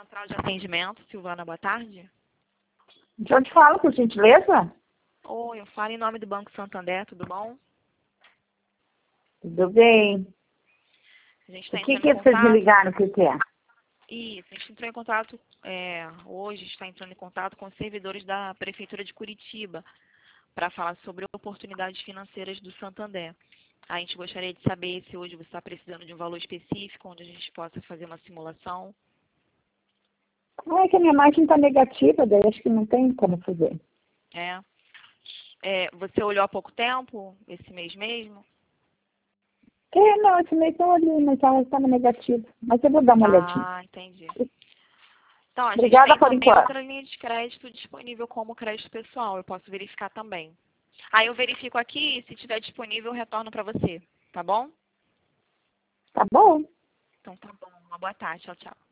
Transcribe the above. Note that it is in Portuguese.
Central de Atendimento, Silvana, boa tarde. De onde fala, por gentileza? Oi, eu falo em nome do Banco Santander, tudo bom? Tudo bem. A gente está O que entrando em vocês me contato. ligaram? O que é? Isso, a gente entrou em contato, hoje está entrando em contato com os servidores da Prefeitura de Curitiba para falar sobre oportunidades financeiras do Santander. A gente gostaria de saber se hoje você está precisando de um valor específico, onde a gente possa fazer uma simulação. Ah, é que a minha margem está negativa, daí acho que não tem como fazer. Você olhou há pouco tempo, esse mês mesmo? Não, esse mês estão ali, mas ela estava negativa. Mas eu vou dar uma olhadinha. Ah, entendi. Então, a gente Obrigada tem por também enquanto. outra linha de crédito disponível como crédito pessoal. Eu posso verificar também. Aí eu verifico aqui e se tiver disponível eu retorno para você. Tá bom? Tá bom? Então tá bom. Uma boa tarde. Tchau, tchau.